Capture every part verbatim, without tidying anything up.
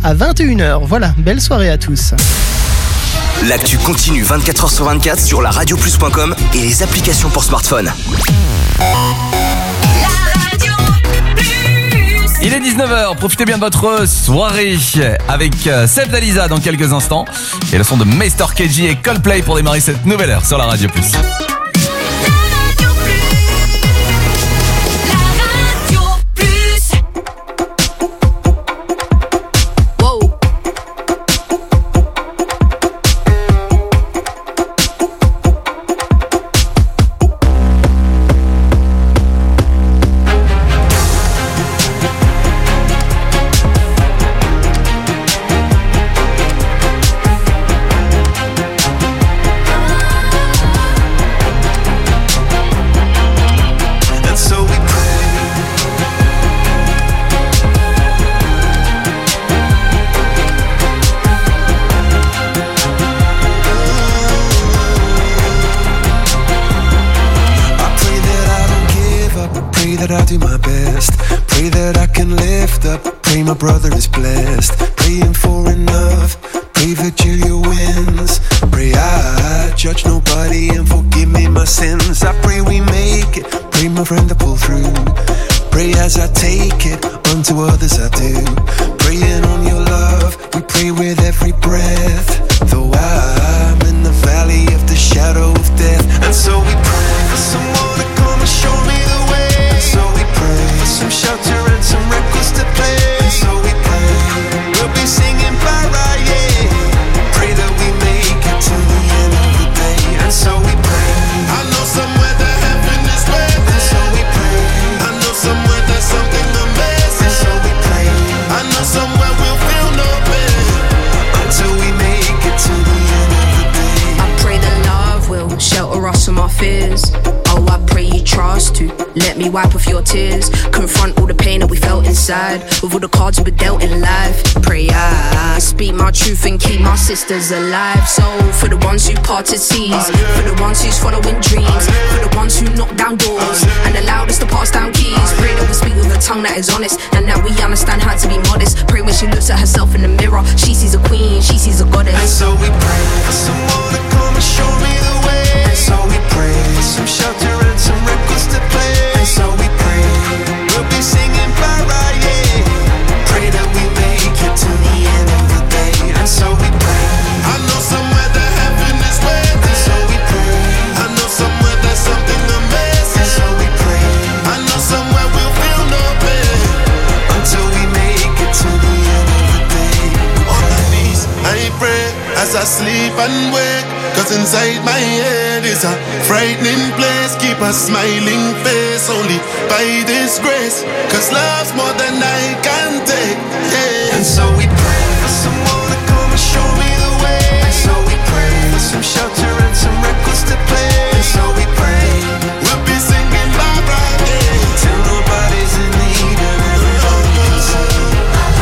à vingt et une heures. Voilà, belle soirée à tous. L'actu continue vingt-quatre heures sur vingt-quatre sur la radio plus point com et les applications pour smartphone. Il est dix-neuf heures, profitez bien de votre soirée avec Seb Dalisa dans quelques instants. Et le son de Meister K G et Coldplay pour démarrer cette nouvelle heure sur la Radio Plus. My brother is blessed, praying for enough. Pray Virgilia wins. Pray I judge nobody and forgive me my sins. I pray we make it. Pray my friend to pull through. Pray as I take it, unto others I do. Praying on your love, we pray with every breath. Though I'm in the valley of the shadow of death, and so we pray for someone to come and show me the way. And so we pray for some shelter and some records to play. Fears. Oh, I pray you trust to let me wipe off your tears. Confront all the pain that we felt inside with all the cards we were dealt in life. Pray I speak my truth and keep my sisters alive. So for the ones who parted seas, for the ones who's following dreams, for the ones who knock down doors and allowed us to pass down keys. Pray that we speak with a tongue that is honest and that we understand how to be modest. Pray when she looks at herself in the mirror, she sees a queen, she sees a goddess. And so we pray for someone to come and show me the way. And so we pray for some shelter and some records to play. And so we pray we'll be singing para, yeah. Pray that we make it to the end of the day. And so we pray. I know somewhere that heaven is waiting. And so we pray. I know somewhere there's something amazing. And so we pray. I know somewhere we'll feel no pain until we make it to the end of the day. On my knees I pray as I sleep and wake. Cause inside my head is a frightening place. Keep a smiling face only by this grace. Cause love's more than I can take, yeah. And so we pray for someone to come and show me the way. And so we pray for some shelter and some records to play. And so we pray we'll be singing bye bye, yeah, till nobody's in need and everybody's in.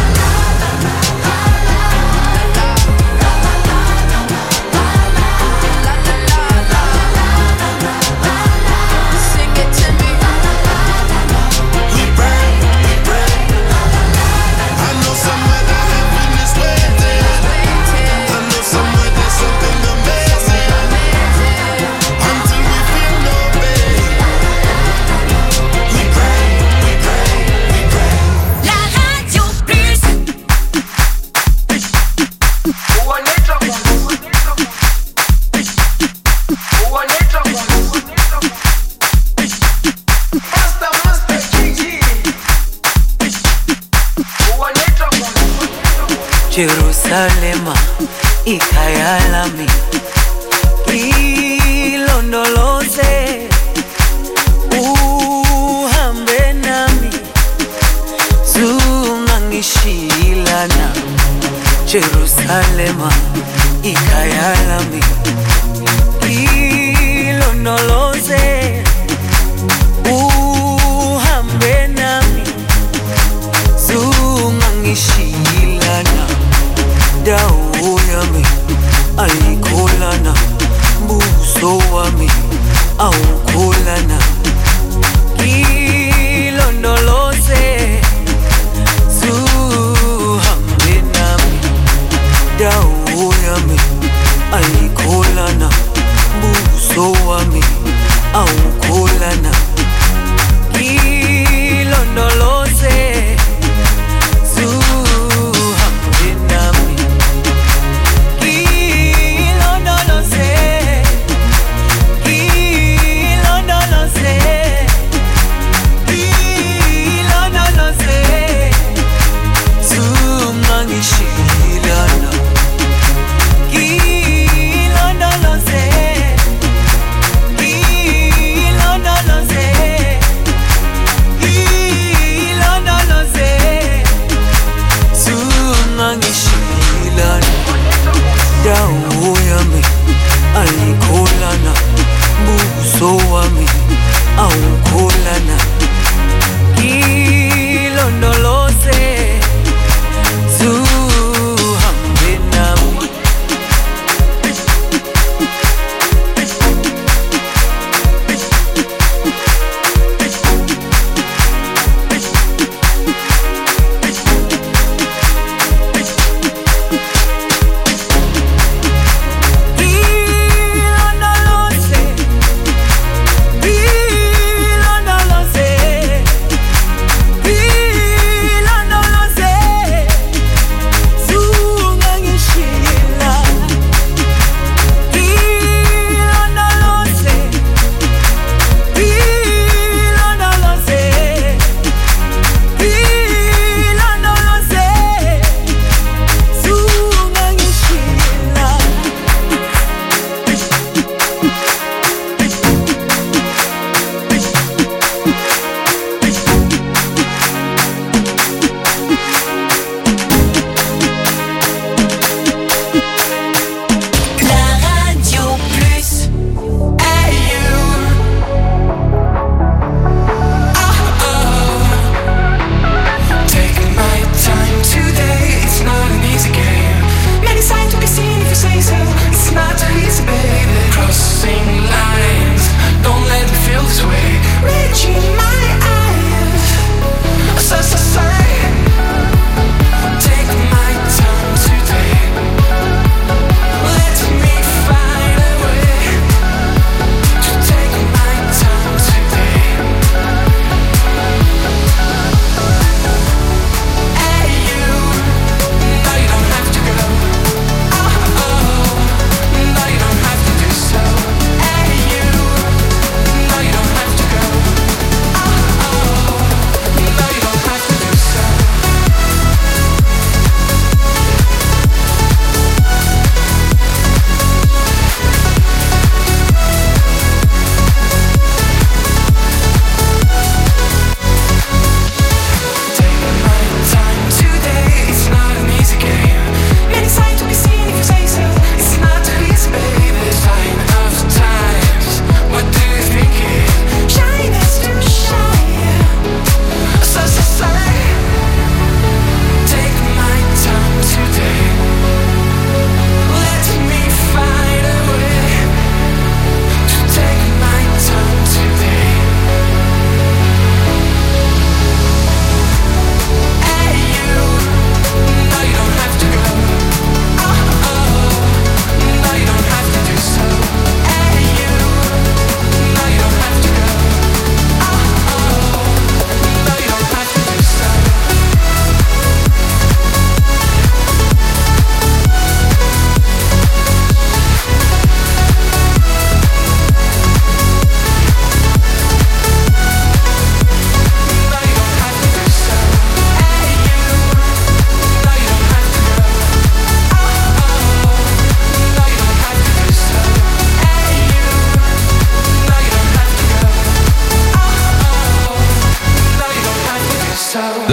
Jerusalema ikhaya lami ilondoloze uhambe nami zungangishilana Jerusalema ikhaya lami ilondoloze uhambe nami zungangishilana dawo yami ayikholana buso wami awukholana ilondoloze zuhambe nami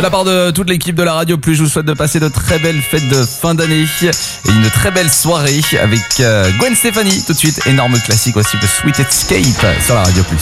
la part de toute l'équipe de la Radio Plus, je vous souhaite de passer de très belles fêtes de fin d'année et une très belle soirée avec euh, Gwen Stefani. Tout de suite, énorme classique aussi de Sweet Escape sur la Radio Plus.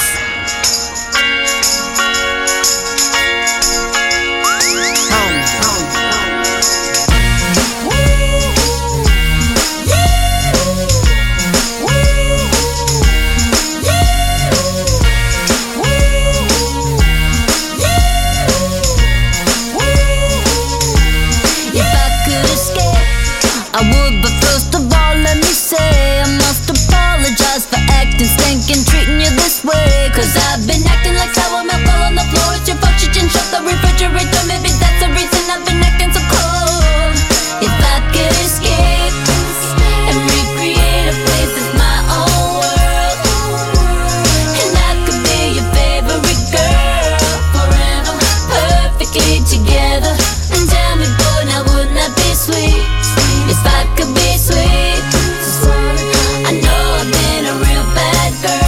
Cause I've been acting like sour milk all on the floor. It's your fault you didn't shut the refrigerator. Maybe that's the reason I've been acting so cold. If I could escape and recreate a place that's my own world, and I could be your favorite girl forever, perfectly together. And tell me, boy, now wouldn't that be sweet? If I could be sweet, I know I've been a real bad girl.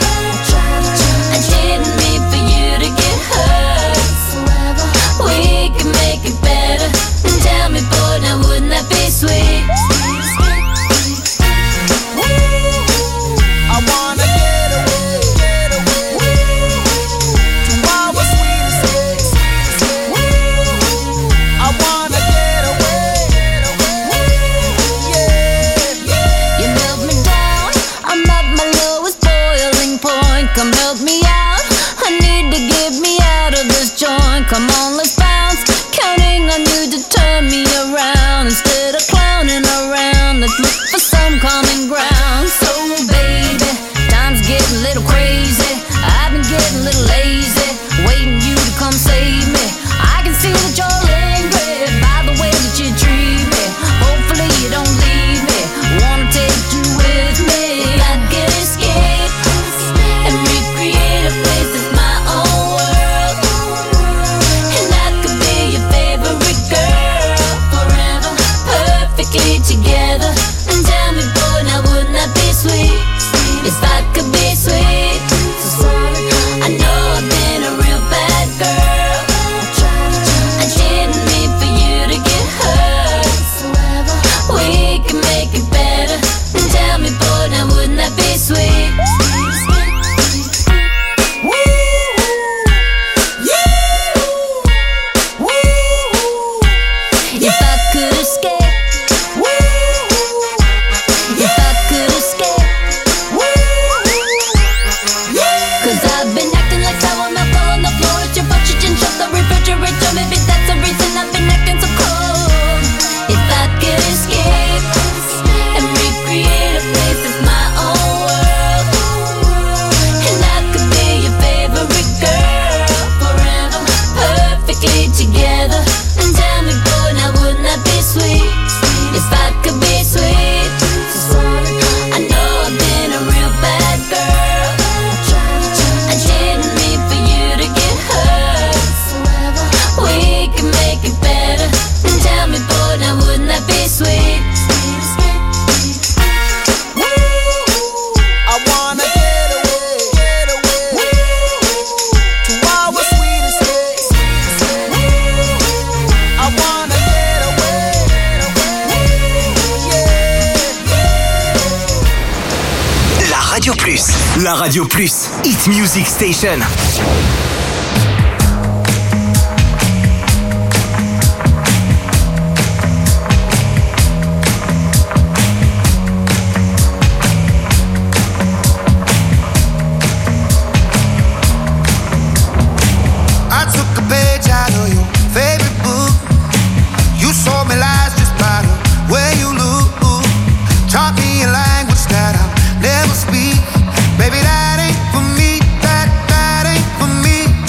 Sweet. I wanna get away, get away to our sweet escape. I wanna get away, get away, yeah. You melt me down, I'm at my lowest boiling point. Come help me out, I need to get me out of this joint. Come on, let's bounce, counting on you to turn me around. Instead of clowning around, let's look for some common ground. So baby, time's getting a little crazy. I've been getting a little lazy, waiting you to come save me. I can see that you're angry by the way that you treat me. Hopefully you don't leave me, wanna take you with me. I can escape and recreate a place that's my own world, and I could be your favorite girl forever, perfectly together. And tell me, boy, now wouldn't that be sweet? If I could be sweet, I know I've been a real bad girl. I didn't mean for you to get hurt. We can make it better. And tell me, boy, now wouldn't that be sweet? If I could escape, if I could escape, cause I've been acting like sour milk all on the floor. It's your fault you didn't shut the refrigerator. Maybe that's the reason I've been acting so cold. If I could escape and recreate a place that's my own world, and I could be your favorite girl forever, perfectly together. And tell me, boy, now wouldn't that be sweet? If I could be sweet, I know I've been a real bad girl. I didn't mean for you to get hurt. We can make it better. And tell me, boy, now wouldn't that be sweet? I wanna get away, get away to our sweet escape. I wanna get away, get away, yeah. La Radio Plus, la Radio Plus, Hit Music Station. I took a page out of your favorite book. You sold me lies just by the way you look. Taught me a language that I'll never speak. Baby, that ain't for me. That, that ain't for me.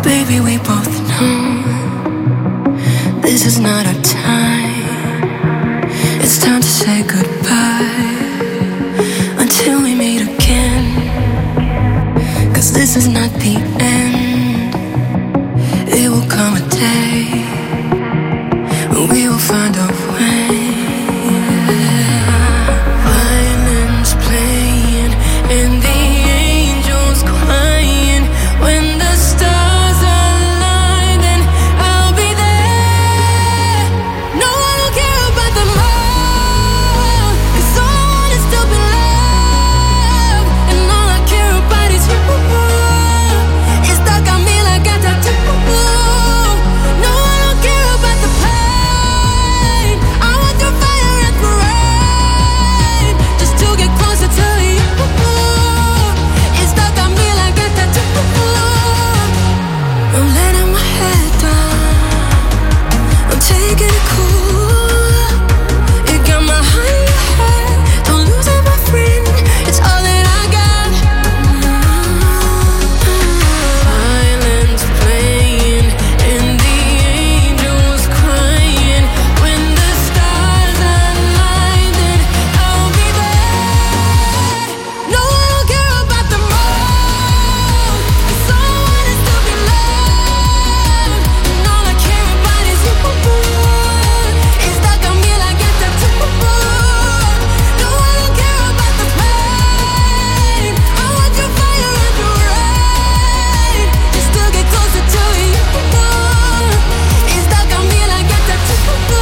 Baby, we both know this is not our time. It's time to say goodbye until we meet again. 'Cause this is not the end. It will come a day when we will find a way. Violins playing and the angels crying. When the stars align, then I'll be there. No, I don't care about the more, 'cause all I want is to be loved, and all I care about is you. It's stuck on me like a tattoo. No, I don't care about the pain. I want the fire and the rain, just to get closer to you. It's stuck on me like a tattoo. I'm letting my head down, I'm taking it cool. You got my heart in your head, don't lose it, my friend. It's all that I got. Violins playing and the angels crying. When the stars align, then I'll be there. No, I don't care about the more, 'cause all I want is to be loved, and all I care about is you. It's stuck on me like a tattoo. No, I don't care about the pain. I want your fire and your rain, just to get closer to you. It's stuck on me like a tattoo.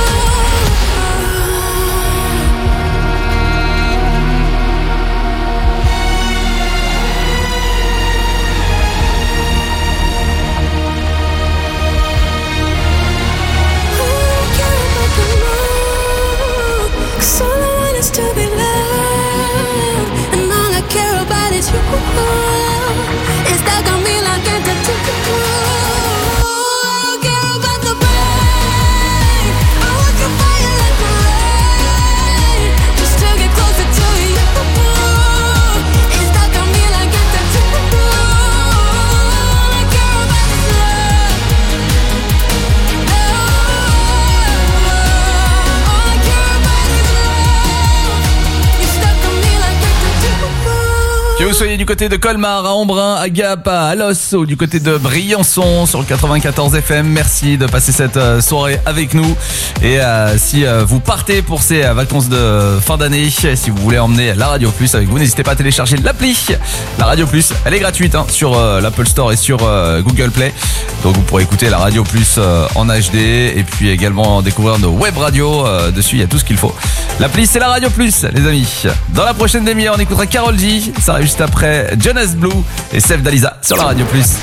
Cause all I want is to be loved, and all I care about is you. It's stuck on me like a tattoo. I don't care about the pain. I want your fire and the rain, just to get closer to you. It's stuck on me like a tattoo. All I care about is love. All I care about is love. You're stuck on me like a tattoo. Que vous soyez du côté de Colmar, à Embrun, à Gap, à Alos ou du côté de Briançon sur le quatre-vingt-quatorze F M, merci de passer cette euh, soirée avec nous. Et euh, si euh, vous partez pour ces euh, vacances de fin d'année, si vous voulez emmener la Radio Plus avec vous, n'hésitez pas à télécharger l'appli. La Radio Plus, elle est gratuite hein, sur euh, l'Apple Store et sur euh, Google Play. Donc vous pourrez écouter la Radio Plus euh, en H D et puis également découvrir nos web radios. Euh, dessus, il y a tout ce qu'il faut. L'appli, c'est la Radio Plus, les amis. Dans la prochaine demi-heure, on écoutera Karol G. Ça arrive juste après Jonas Blue et Sef Dalisa sur la Radio Plus.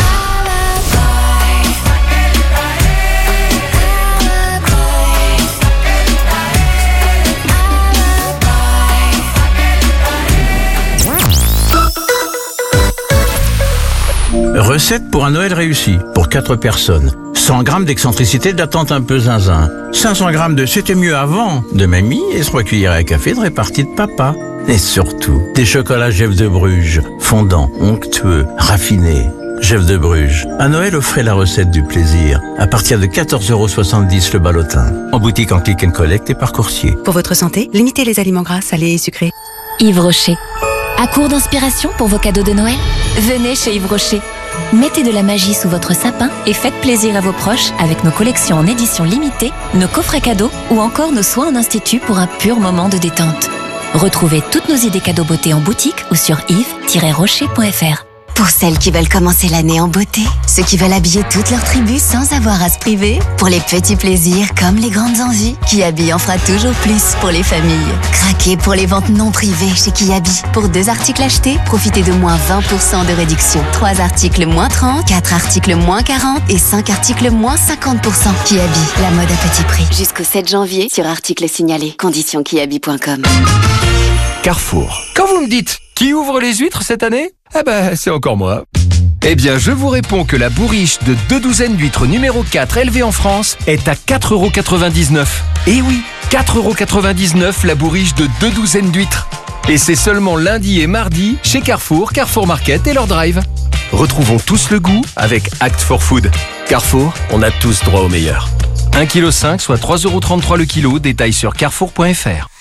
Recette pour un Noël réussi, pour quatre personnes. cent grammes d'excentricité de la tante un peu zinzin. cinq cents grammes de c'était mieux avant de mamie et trois cuillères à café de répartie de papa. Et surtout, des chocolats Jeff de Bruges, fondants, onctueux, raffinés. Jeff de Bruges. À Noël, offrez la recette du plaisir. À partir de quatorze euros soixante-dix le ballotin. En boutique en click and collect et par coursier. Pour votre santé, limitez les aliments gras, salés et sucrés. Yves Rocher. À court d'inspiration pour vos cadeaux de Noël? Venez chez Yves Rocher. Mettez de la magie sous votre sapin et faites plaisir à vos proches avec nos collections en édition limitée, nos coffrets cadeaux ou encore nos soins en institut pour un pur moment de détente. Retrouvez toutes nos idées cadeaux beauté en boutique ou sur yves tiret rocher point f r. Pour celles qui veulent commencer l'année en beauté, ceux qui veulent habiller toute leur tribu sans avoir à se priver, pour les petits plaisirs comme les grandes envies, Kiabi en fera toujours plus pour les familles. Craquez pour les ventes non privées chez Kiabi. Pour deux articles achetés, profitez de moins vingt pour cent de réduction. Trois articles moins trente, quatre articles moins quarante et cinq articles moins cinquante pour cent. Kiabi, la mode à petit prix. Jusqu'au sept janvier sur articles signalés. Conditions kiabi point com. Carrefour. Quand vous me dites qui ouvre les huîtres cette année? Eh ben, c'est encore moi. Eh bien, je vous réponds que la bourriche de deux douzaines d'huîtres numéro quatre élevée en France est à quatre euros quatre-vingt-dix-neuf. Eh oui, quatre euros quatre-vingt-dix-neuf la bourriche de deux douzaines d'huîtres. Et c'est seulement lundi et mardi chez Carrefour, Carrefour Market et leur drive. Retrouvons tous le goût avec Act for Food. Carrefour, on a tous droit au meilleur. un virgule cinq kilos, soit trois euros trente-trois le kilo, détail sur carrefour point f r.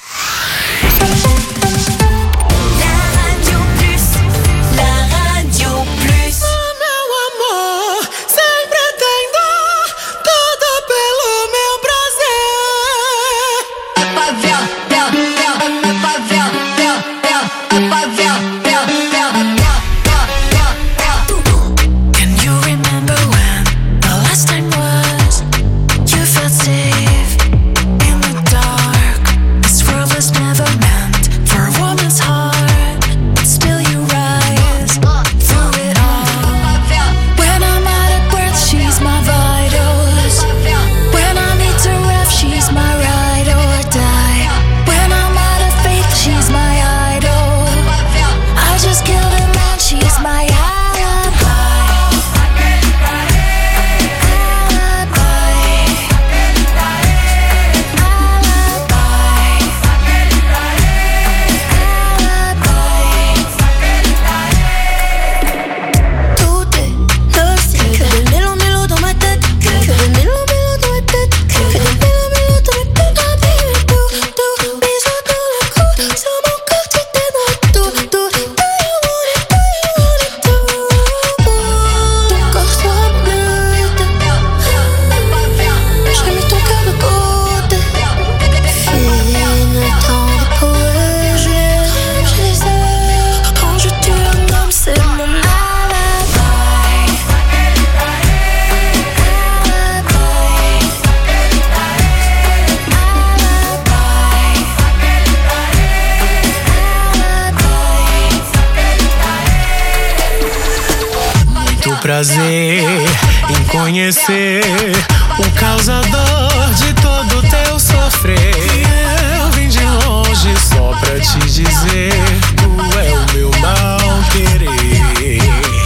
Prazer em conhecer o causador de todo teu sofrer. Eu vim de longe só pra te dizer, tu é o meu mal querer.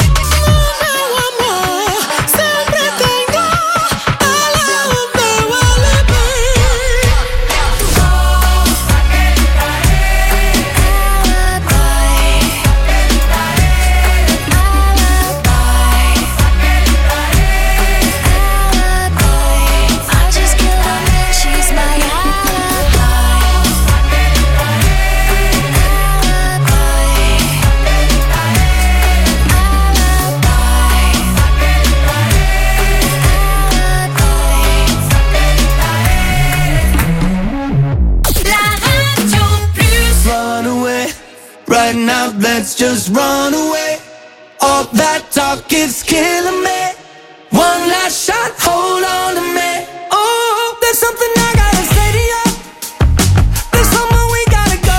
Meu amor, sempre tem dor, ela é o meu alibi. Right now, let's just run away. All that talk is killing me. One last shot, hold on to me. Oh, there's something I gotta say to you. There's somewhere we gotta go.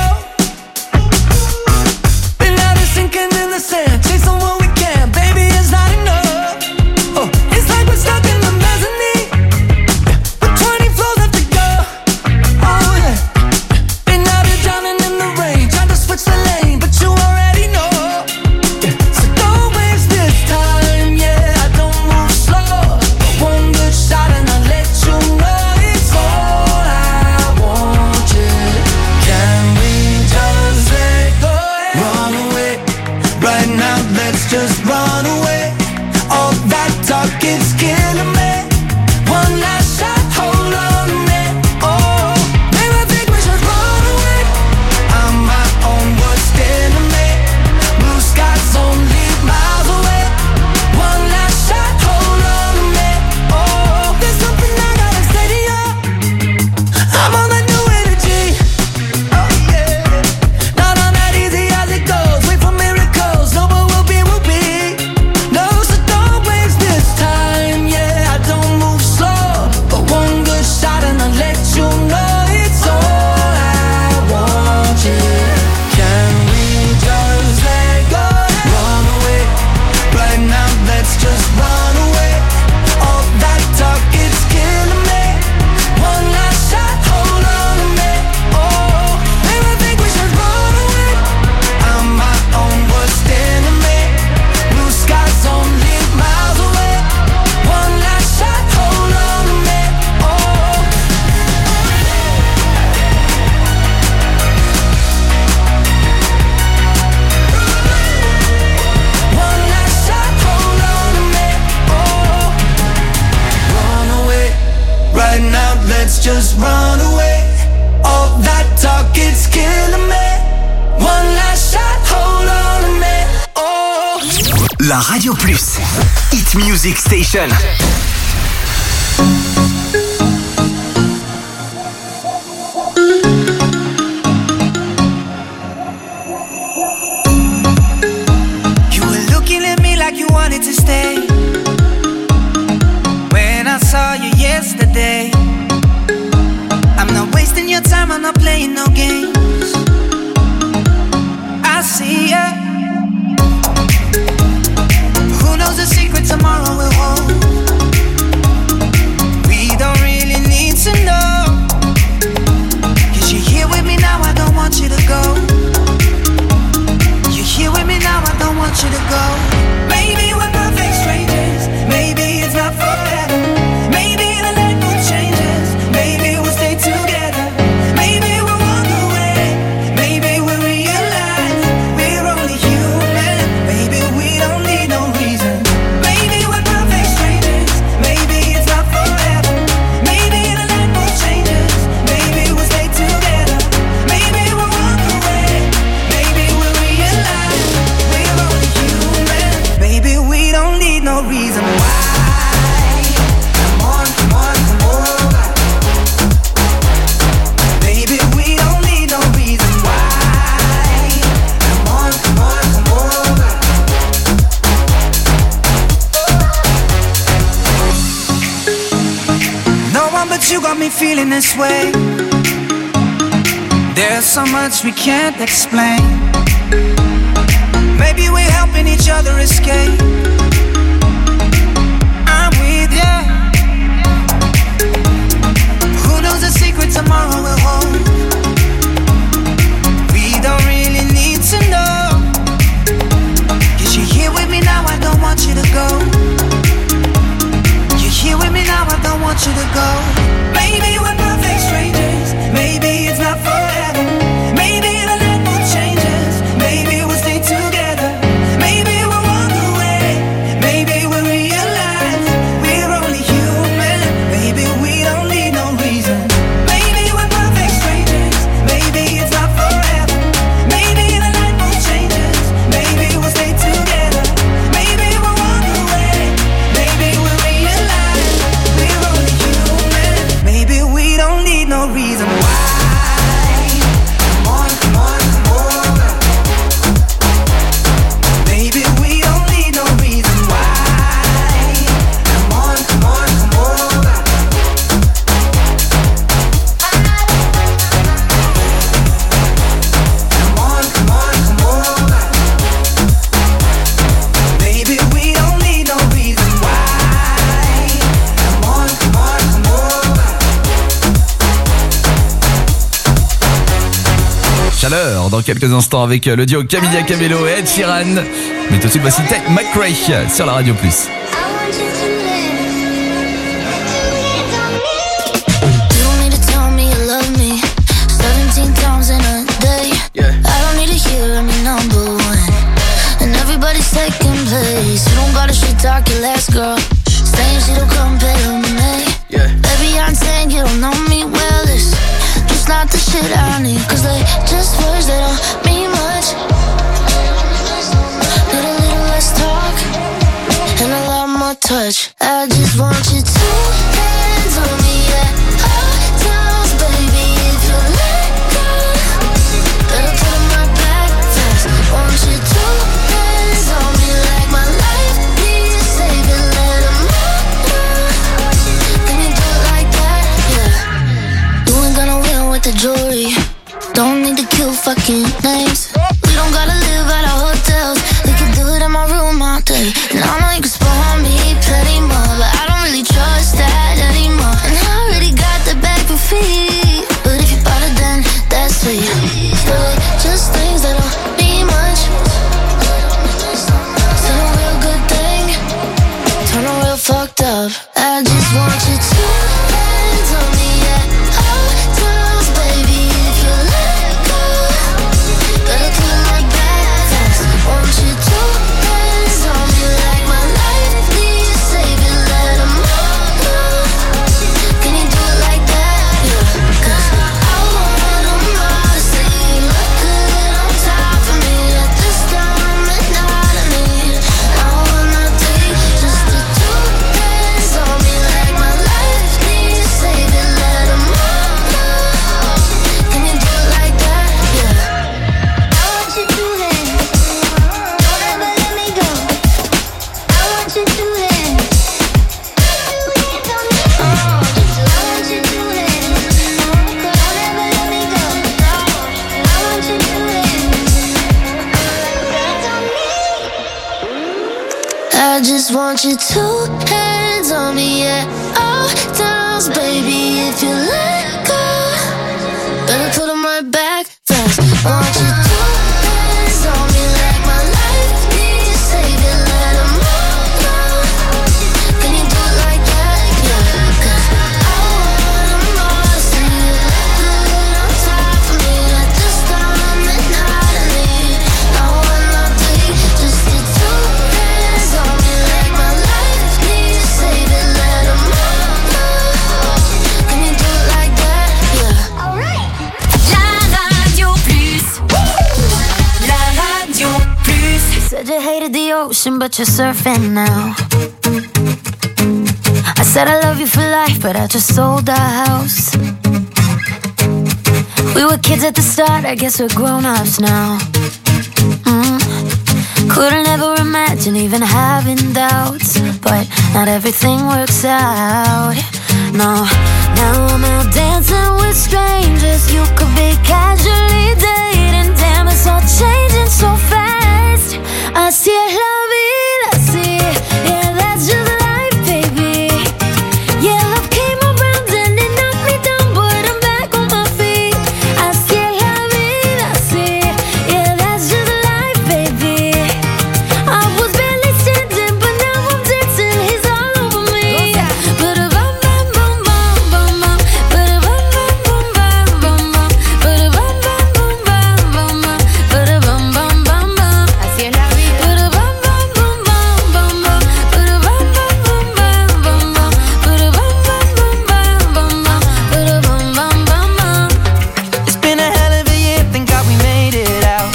Been out of sinking in the sand, chasing what we can. Baby, it's not enough. Oh, it's like we're stuck in the mezzanine. With twenty floors left to go. Oh yeah. Been out here drowning in the rain, trying to switch the lane. You already know, yeah. So don't waste this time, yeah. just run away. All that talk, it's killing me. One last shot, hold on to me. Oh. La Radio Plus, Hit Music Station. You were looking at me like you wanted to stay. When I saw you yesterday, I'm not wasting your time, I'm not playing no games. I see ya. Who knows the secret tomorrow will hold? We don't really need to know. Cause you're here with me now, I don't want you to go. You're here with me now, I don't want you to go. Maybe we're perfect strangers, maybe it's not forever. Maybe the night mood changes, maybe we'll stay together. Maybe we'll walk away, maybe we'll realize we're only human. Maybe we don't need no reason. Maybe we're perfect strangers, maybe it's not forever. Maybe the night mood changes, maybe we'll stay together. Maybe we'll walk away, maybe we'll realize we're only human. Maybe we don't need no reason why. Come on, come on, come over. Baby, we don't need no reason why. Come on, come on, come over. No one but you got me feeling this way. There's so much we can't explain. Maybe we're helping each other escape. I'm with ya. Who knows the secret tomorrow will hold? We don't really need to know. Cause you're here with me now, I don't want you to go. You're here with me now, I don't want you to go. Maybe we're perfect strangers, maybe it's not forever. Maybe the night mood changes, maybe we'll stay together. Maybe we'll walk away, maybe we'll realize we're only human. Maybe we don't need no reason. Maybe we're perfect strangers, maybe it's not forever. Maybe the night mood changes, maybe we'll stay together. Maybe we'll walk away, maybe we'll realize we're only human. Maybe we don't need no reason why. Come on, come on, come over. Maybe we don't need no reason why. Come on, come on, come over. Come on, come on, come over. Maybe we don't need no reason why. Come on, come on, come over. Chaleur dans quelques instants avec le duo Camilla Cabello et Ed Sheeran. Mais tout de suite voici Tate McRae sur la Radio Plus. You don't need to tell me you love me seventeen times in a day. I don't need to hear I'm your number one and everybody's taking place. You don't gotta shit talk your last girl, saying she don't compare to me. Baby, I'm saying you don't know me well. It's just not the shit I need, cause they just words, they don't mean much. Need a little less talk and a lot more touch. I just want you to hands on me at all times, baby. If you let go, better put 'em right back fast. Want you to hands on me like my life needs saving. Let 'em know. Can you do it like that? Yeah. You ain't gonna win with the jewelry. Don't need to kill fucking names. We don't gotta live at our hotels. We can do it in my room all day. And I know you can spoil me plenty more, but I don't really trust that anymore. And I already got the bag for free, but if you bought it then that's sweet. But like just things that don't mean much. Turn a real good thing, turn a real fucked up. I just want you to hands on me at all times, baby. If you let go, better put it right back fast. Want you to hands on me like my life needs saving. Let 'em all know. Can you do it like that? want you two hands on me at all times, baby. If you let go, better put them right back fast. Want you two hands on me like my life needs saving. Let them all go. Can you do it like that? Yeah, 'cause I wanna more. See you let it on top of me at this time at night. I need no one, no three, just the two hands on me like my life needs saving. Let them all go. Can you do it like that? Yeah. Alright. La Radio Plus. La Radio Plus. Said you hated the ocean, but you're surfing now. I said I love you for life, but I just sold our house. We were kids at the start, I guess we're grown-ups now. Mm. Couldn't ever imagine even having doubts, but not everything works out. No, now I'm out dancing with strangers. You could be casually dating. Damn, it's all changing so fast. I see la vida, I see it. Yeah, that's just life, baby. Yeah, love came around and it knocked me down, but I'm back on my feet. I see la vida, I see it. Yeah, that's just life, baby. I was barely standing, but now I'm dancing. He's all over me. Ba-da-bum, bum, bum, bum, bum, bum. Ba-da-bum, bum, bum, bum, bum, bum. Ba-da-bum, bum, bum, bum, bum, bum. Ba-da-bum, bum, bum, bum. I see la vida. Ba-da-bum, bum, bum, bum, bum, bum. Ba-da-bum, bum, bum, bum, bum, bum. Ba-da-bum, bum, bum, bum, bum, bum. Ba-da-bum, bum, bum, bum. It's been a hell of a year, thank God we made it out.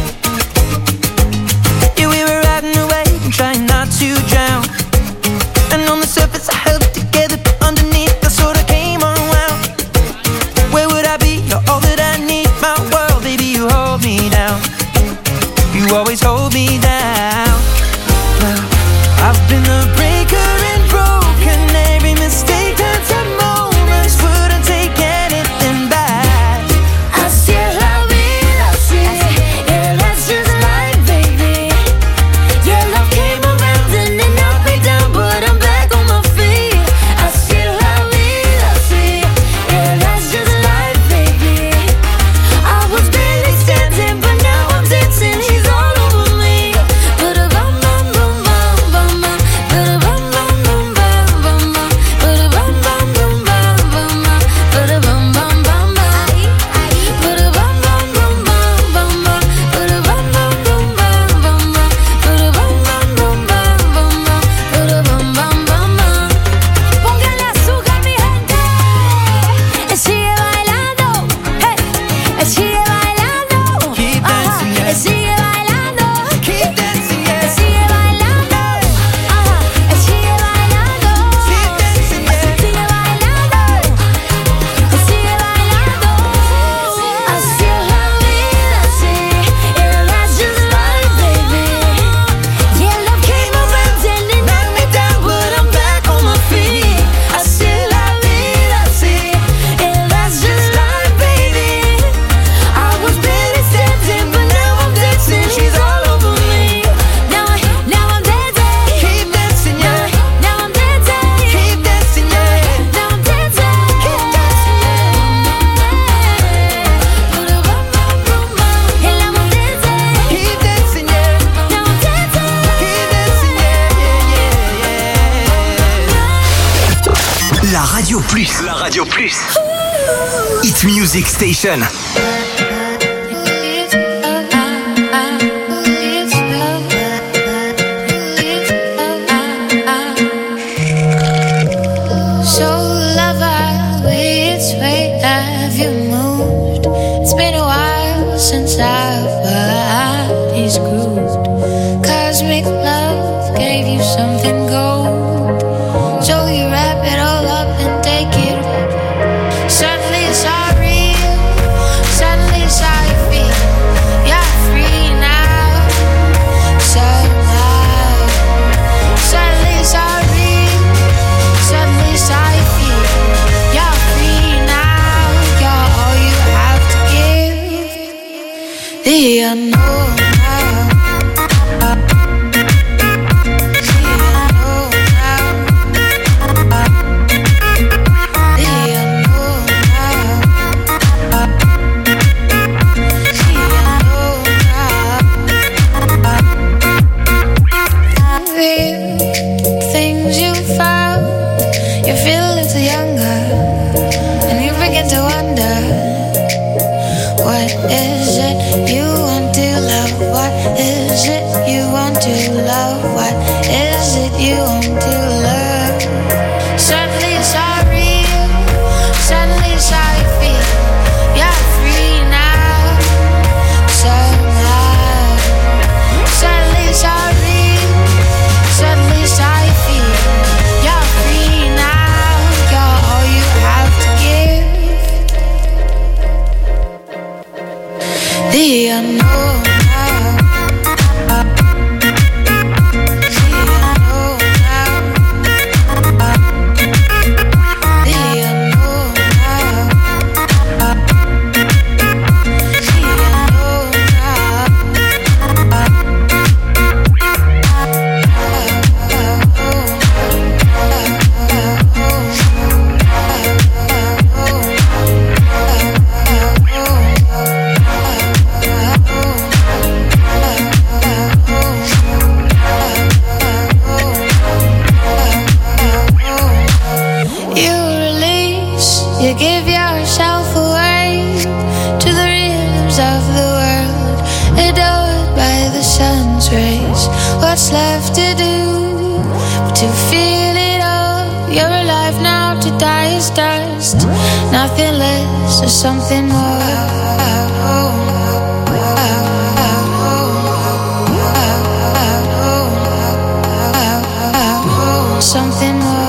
Yeah, we were riding away and trying not to drown. And on the surface I held it together, but underneath I sort of came unwound. Where would I be? You're all that I need, my world, baby, you hold me down. You always hold me down. Well, I've been the breaker and broken. Every mistake turns to moments. Wouldn't take anything back. I see la vida, I see it. Yeah, that's just life, baby. Yeah, love came around and it knocked me down, but I'm back on my feet. I see la vida, I see it. Yeah, that's just life, baby. I was barely standing, but now I'm dancing. He's all over me. Ba-da-bum, bum, bum, bum, bum, bum. Ba-da-bum, bum, bum, bum, bum, bum. Ba-da-bum, bum, bum, bum, bum, bum. Ba-da-bum, bum, bum, bum. Ba-da-bum, bum, bum, bum, bum, bum. Ba-da-bum, bum, bum, bum, bum, bum. Ba-da-bum, bum, bum, bum, bum, bum. Ba-da-bum, bum, bum, bum. Póngale azúcar, mi gente. Y sigue bailando. Hey. Y sigue bailando. Keep dancing, Ajá. yeah. Y sigue bailando. Keep dancing, Y yeah. sigue bailando. Ajá. Y sigue bailando. Keep dancing, yeah. Sigue bailando. Y sigue bailando. Así es la vida, sí. Yeah, that's just life, baby. Yeah, love came around and it knocked me down, but I'm back on my feet. Así es la vida, sí. Yeah, that's just life, baby. I was barely standing, but now I'm dancing. She's all over me. Now I, now I'm dancing. Keep dancing, yeah. Now I'm dancing. Keep dancing, yeah. Now I'm dancing. Keep dancing, yeah. And now I'm dancing. Keep dancing, yeah. Now I'm dancing. Keep dancing, yeah, yeah, yeah, La Radio Plus. La Radio Plus. Hit Music Station. So lover, which way have you moved? It's been a while since our bodies grooved. Cosmic love gave you something gold, so you wrap it all up and take it. Suddenly it's all real. Suddenly it's how you feel. You're free now. So now, suddenly it's all real. Suddenly it's how you feel. You're free now. You're all you have to give. The unknown. The unknown. feel a little younger, and you begin to wonder, what is it you want to love? What is it you want to love? What is it you want to love? Suddenly it's all real, suddenly it's how you feel. You're free now, somehow. Suddenly it's all real, suddenly it's how you feel. You're free now, you're all you have to give. The unknown. You give yourself away to the rhythms of the world, adored by the sun's rays. What's left to do but to feel it all? You're alive now, to die is dust. Nothing less or something more. Something more.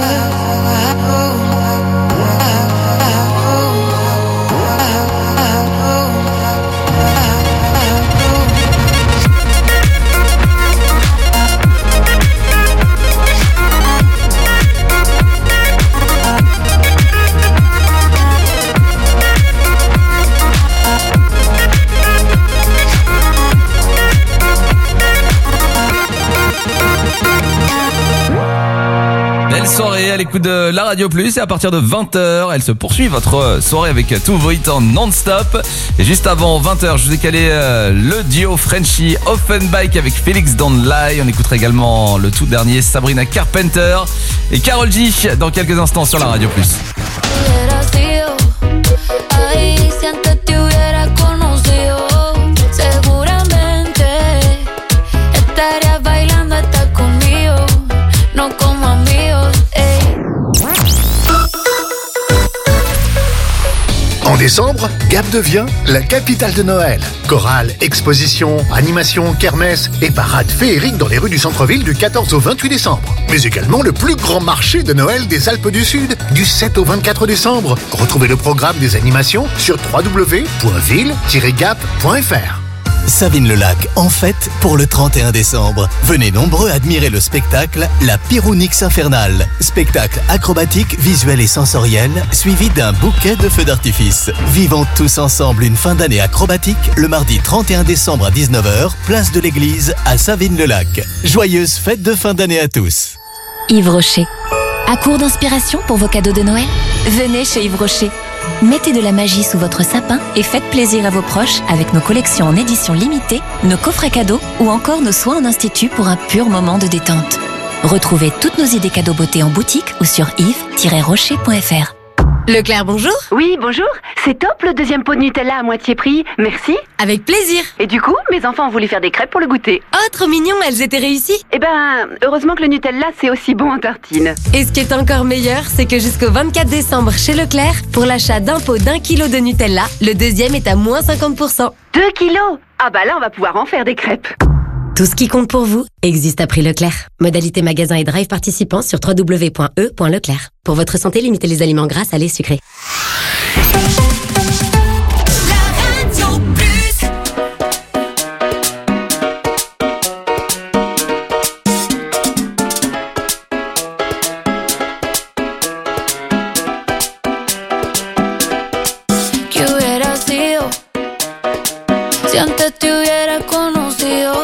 Belle soirée à l'écoute de la Radio Plus, et à partir de vingt heures, elle se poursuit votre soirée avec tous vos hits en non-stop. Et juste avant vingt heures, je vous ai calé le duo Frenchy Offenbach avec Félix Don't Lie. On écoutera également le tout dernier Sabrina Carpenter et Karol G dans quelques instants sur la Radio Plus. En décembre, Gap devient la capitale de Noël. Chorale, exposition, animation, kermesse et parade féerique dans les rues du centre-ville du quatorze au vingt-huit décembre. Mais également le plus grand marché de Noël des Alpes du Sud du sept au vingt-quatre décembre. Retrouvez le programme des animations sur w w w point ville tiret gap point f r. Savines-le-Lac en fête pour le trente et un décembre. Venez nombreux admirer le spectacle La Pyronix Infernale. Spectacle acrobatique, visuel et sensoriel, suivi d'un bouquet de feux d'artifice. Vivons tous ensemble une fin d'année acrobatique le mardi trente et un décembre à dix-neuf heures, place de l'église à Savines-le-Lac. Joyeuse fête de fin d'année à tous. Yves Rocher. À court d'inspiration pour vos cadeaux de Noël? Venez chez Yves Rocher. Mettez de la magie sous votre sapin et faites plaisir à vos proches avec nos collections en édition limitée, nos coffrets cadeaux ou encore nos soins en institut pour un pur moment de détente. Retrouvez toutes nos idées cadeaux beauté en boutique ou sur yves tiret rocher point f r. Leclerc, bonjour. Oui, bonjour. C'est top le deuxième pot de Nutella à moitié prix. Merci. Avec plaisir. Et du coup, mes enfants ont voulu faire des crêpes pour le goûter. Oh, trop mignon, elles étaient réussies. Eh ben, heureusement que le Nutella, c'est aussi bon en tartine. Et ce qui est encore meilleur, c'est que jusqu'au vingt-quatre décembre chez Leclerc, pour l'achat d'un pot d'un kilo de Nutella, le deuxième est à moins cinquante pour cent. Deux kilos? Ah bah là, on va pouvoir en faire des crêpes. Tout ce qui compte pour vous existe à prix Leclerc. Modalité magasin et drive participants sur w w w point e point leclerc. Pour votre santé, limitez les aliments gras, salés, sucrés. ¿Qué hubiera sido si antes te hubiera conocido?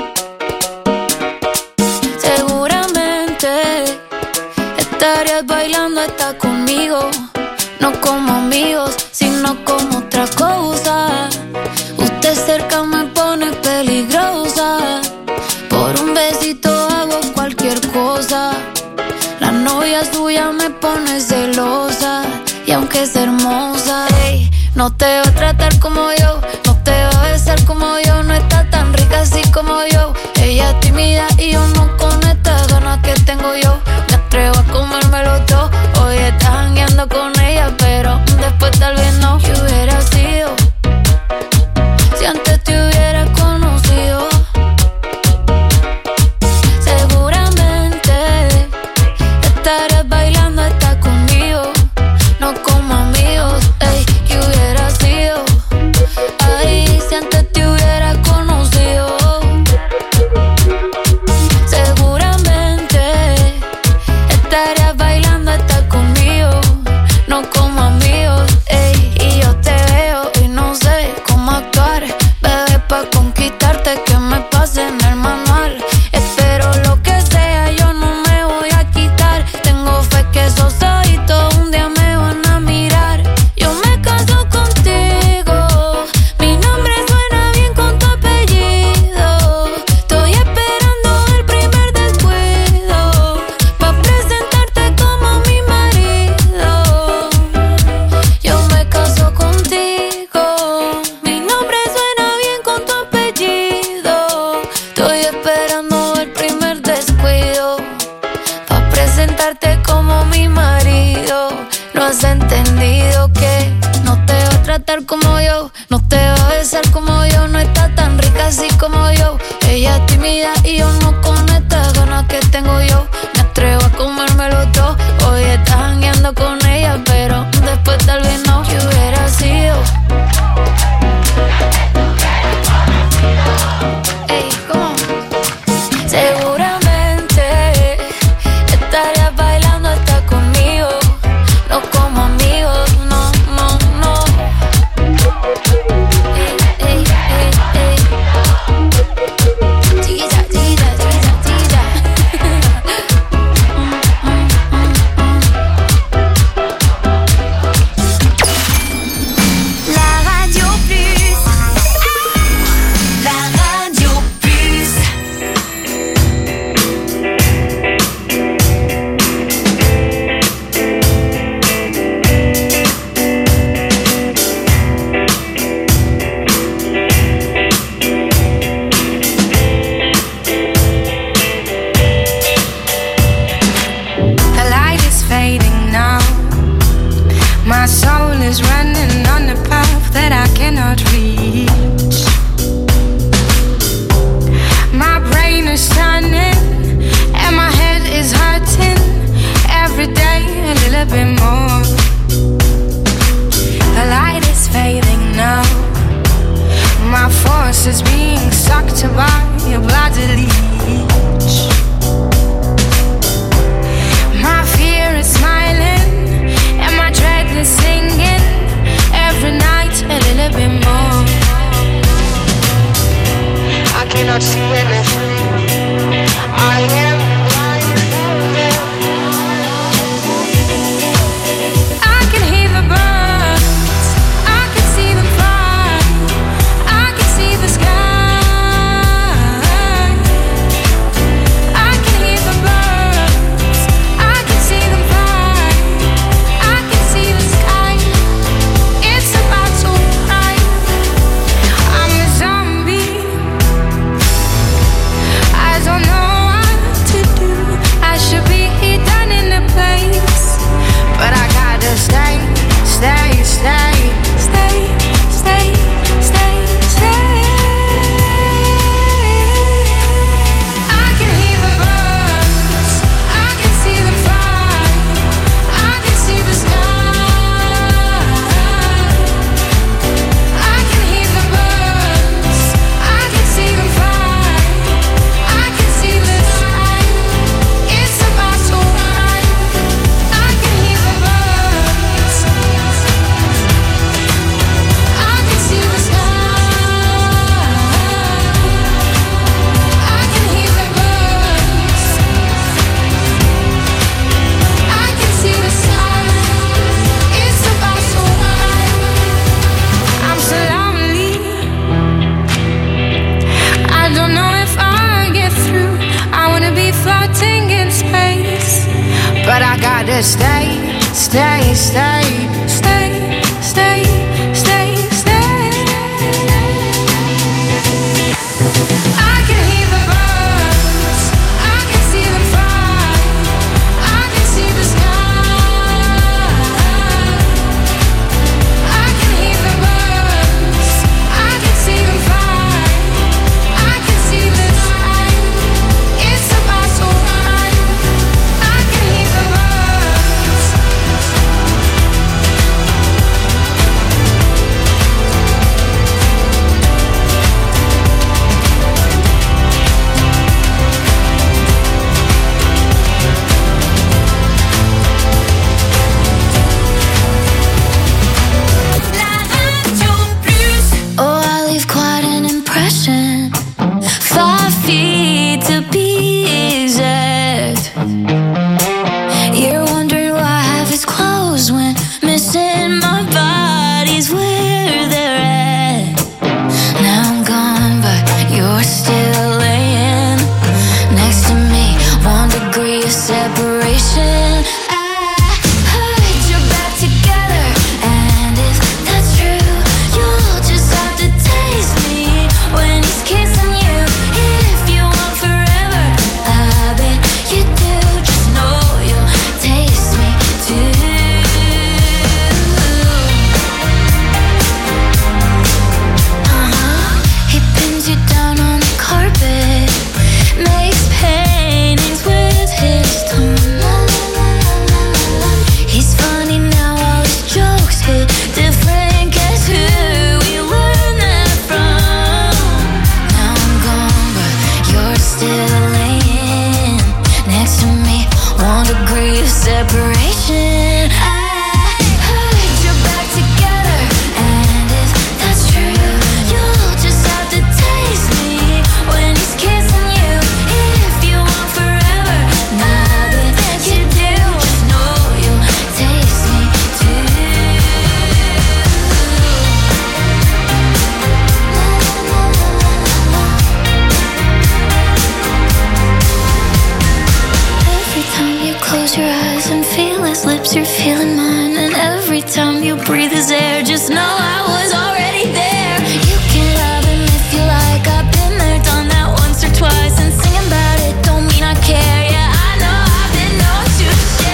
Seguramente estarías bailando hasta conmigo, no como amigos, sino como otra cosa. Usted cerca me pone peligrosa, por un besito hago cualquier cosa. La novia suya ya me pones celosa. Y aunque es hermosa, ey, no te va a tratar como yo, no te va a besar como yo, no está tan rica así como yo. Ella es tímida y yo no con estas ganas que tengo yo. Me atrevo a comérmelo todo. Hoy estás jangueando con ella, pero después tal vez no. ¿Qué hubiera sido si antes te hubiera conocido? Seguramente estarás bailando hasta conmigo, no como amigos. Ey, ¿qué hubiera sido? Ay, si antes te hubiera conocido. Seguramente estarías bailando hasta conmigo, no como amigos. Ey, y yo te veo y no sé cómo actuar, bebé, pa' conquistarte que me pase en el manual. Espero lo que sea, yo no me voy a quitar. Tengo fe que esos ojitos un día me van a mirar. Yo me caso contigo, mi nombre suena bien con tu apellido. Estoy esperando el primer descuido pa' presentarte como mi marido. Yo me caso contigo, mi nombre suena bien con tu apellido. Estoy esperando el primer descuido pa' presentarte como mi marido. No has entendido que no te va a tratar como yo, no te va a besar como yo, no está tan rica así como yo. Ella es tímida y yo no con estas ganas que tengo yo. Me atrevo a comérmelo todo. Hoy estás jangueando con ella, pero después tal vez no. ¿Qué hubiera sido? Ey, ¿cómo? Seguramente estarías bailando hasta conmigo, no como amigos, no, no, no. Ey, ey, ey, ey. Chiquita, chiquita, chiquita, chiquita. La Radio Plus. La Radio Plus. The light is fading now. My soul is running on a path that I cannot reach. My brain is turning and my head is hurting. Every day a little bit more. The light is fading now. My force is being sucked by a bloody leech. My fear is smiling and my dread is singing. Every night a little bit more. I cannot see anything. I am blind. I can hear the birds. I can see them fly. I can see the sky. stay, stay, stay, stay, stay, stay, stay. I can hear the birds, I can see them fly, I can see the sky. I can hear the birds, I can see them fly, I can see the night. It's about so right. I can hear the birds. Oh, I leave quite an impression. Five feet to be exact. You're wondering why I have his clothes when missing my body's where they're at. Now I'm gone, but you're still laying next to me. One degree of separation. I heard you're back together, and if that's true, you'll just have to taste me when he's kissing you. If you want forever, I bet you do. Just know you'll taste me too. Uh-huh. He pins you down on the carpet, makes paintings with his tongue. He's funny now, all his jokes hit different. Guess who we learned that from? Now I'm gone, but you're still laying next to me. One degree of separation. I heard you're back together, and if that's true, you'll just have to taste me when he's kissing you. If you want forever, I bet you do. Just know you'll taste me too. Every time you close your eyes and feel his lips, you're feeling mine. And every time you breathe his air, just know I was already there. You can love him if you like. I've been there, done that once or twice. And singing about it don't mean I care. Yeah, I know I've been known to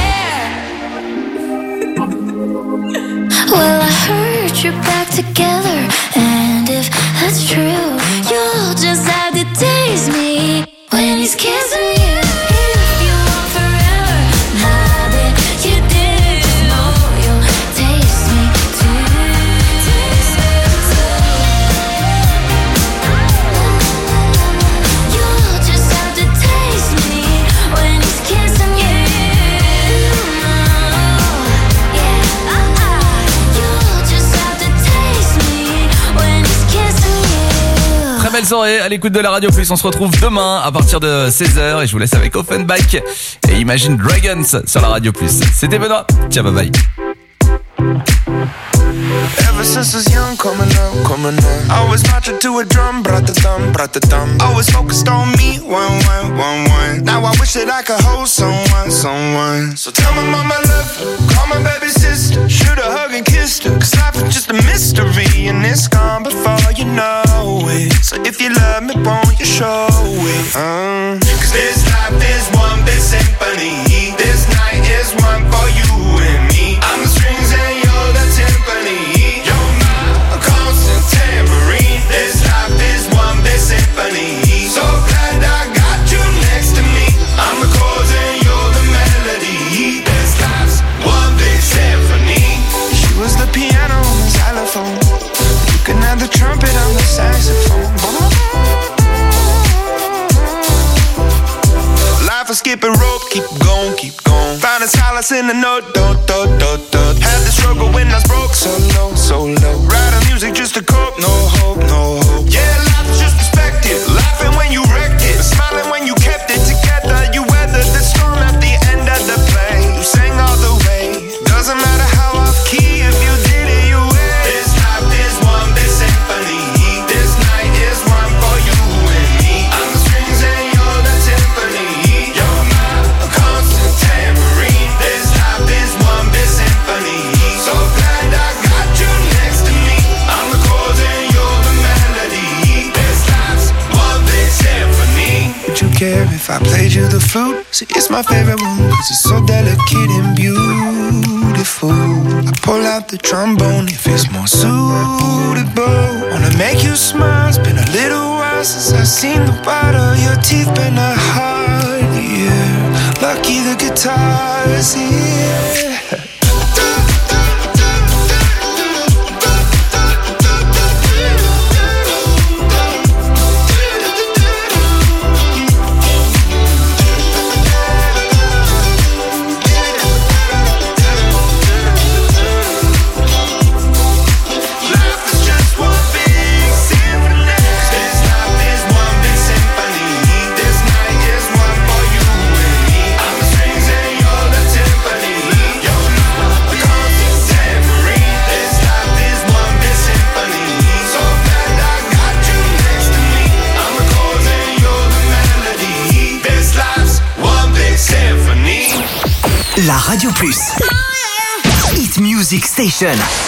share. Well, I heard you're back together, and if that's true, you'll just have to taste me when he's kissing you. If you want forever, I bet you do. Just know you'll taste me too. Taste me too. You'll just have to taste me when he's kissing you. Yeah, uh-uh. You'll just have to taste me when he's kissing you. Très belle soirée à l'écoute de la Radio Plus. On se retrouve demain à partir de seize heures et je vous laisse avec Offenbach et Imagine Dragons sur la Radio Plus. C'était Benoît. Ciao, bye bye. Ever since I was young, coming up, coming up, I was marching to a drum, brought the thumb, brought the thumb. Always focused on me, one, one, one, one. Now I wish that I could hold someone, someone. So tell my mama I love her, call my baby sister, shoot a hug and kissed her. Cause life is just a mystery and it's gone before you know it. So if you love me, won't you show it? Uh, Cause this life is one big symphony. This night is one for you and me. I'm the strings and you're the timpani. You're my constant tambourine. This life is one big symphony. So glad I got you next to me. I'm the chords and you're the melody. This life's one big symphony. She was the piano on the xylophone. You can have the trumpet on the saxophone. Life is skipping rope, keep going, keep going. Finding solace in the note, do, do, do, do. Had the struggle when I was broke, so low, so low. Writing music just to cope, no hope, no hope. Yeah, life's just perspective. Laughing when you wrecked it, smiling when you kept it together. You weathered the storm at the end of the play. You sang all the way. Doesn't matter how off key, if you did it, you win. This life is one big symphony. This night is one for you and me. I'm the strings and you're the timpani. You're my constant tambourine. This life is better if I played you the flute. See, it's my favorite one, cause it's so delicate and beautiful. I pull out the trombone if it's more suitable. Wanna make you smile, it's been a little while since I've seen the white of your teeth. Been a hard year, lucky the guitar is here. La Radio Plus. Hit Music Station.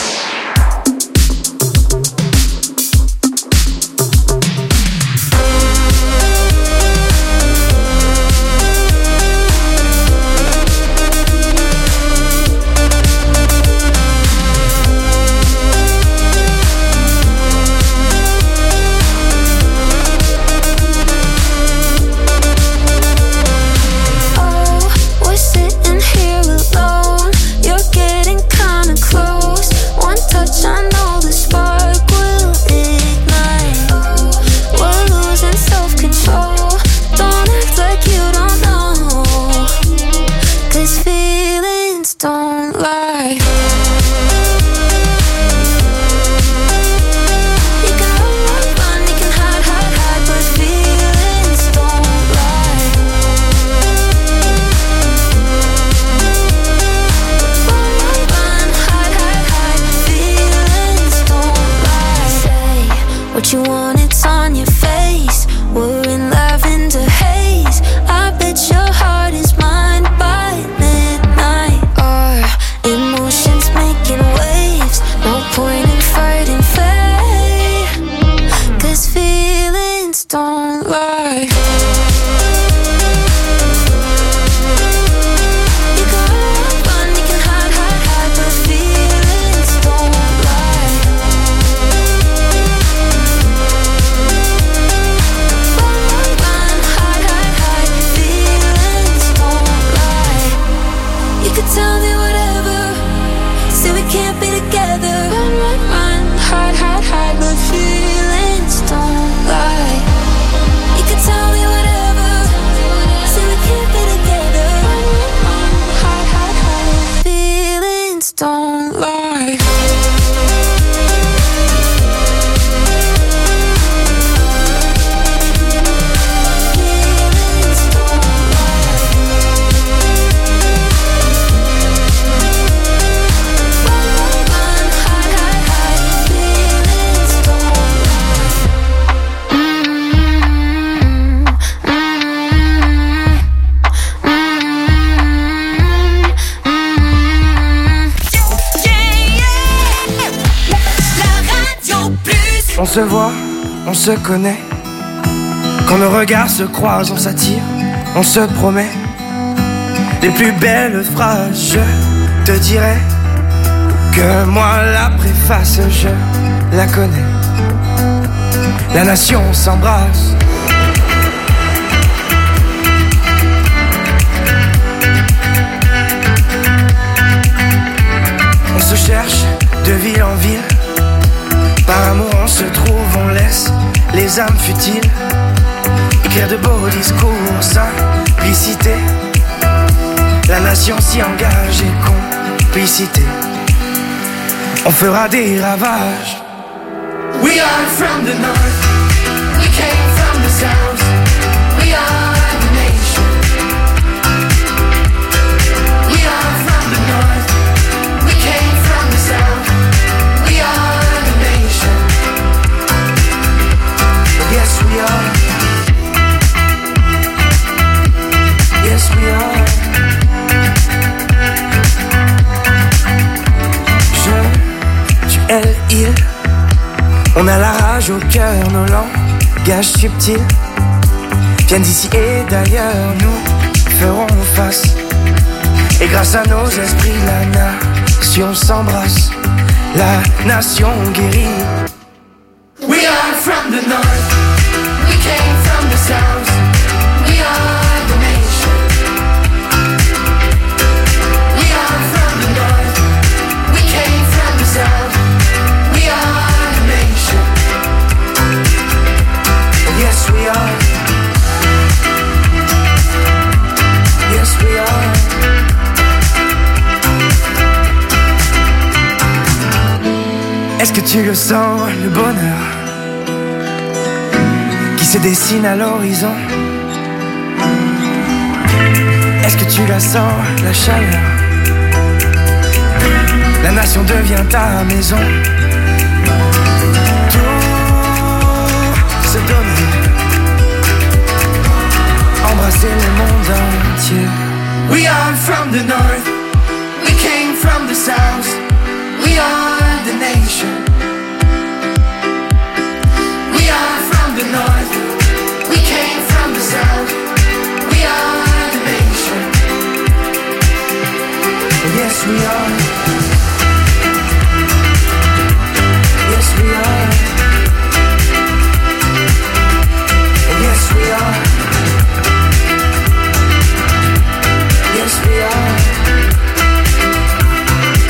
On se voit, on se connaît. Quand nos regards se croisent, on s'attire, on se promet. Les plus belles phrases, je te dirai que moi la préface, je la connais. La nation s'embrasse. On se cherche de ville en ville. Par amour on se trouve, on laisse les âmes futiles écrire de beaux discours, simplicité. La nation s'y engage et complicité. On fera des ravages. We are from the north, we came from the south. We are the nation. We are from the north, we came from the south. We are the nation. Yes we are. Yes we are. Je, tu, elle, il. On a la rage au cœur, nos langages subtils viennent d'ici et d'ailleurs, nous ferons face. Et grâce à nos esprits, la nation s'embrasse, la nation guérit. We are from the north, we came from the south, we are the nation. We are from the north, we came from the south, we are the nation. Yes we are, yes we are. Est-ce que tu le sens, le bonheur qui se dessine à l'horizon? Est-ce que tu la sens, la chaleur? La nation devient ta maison. Tout se donner, embrasser le monde entier. We are from the north,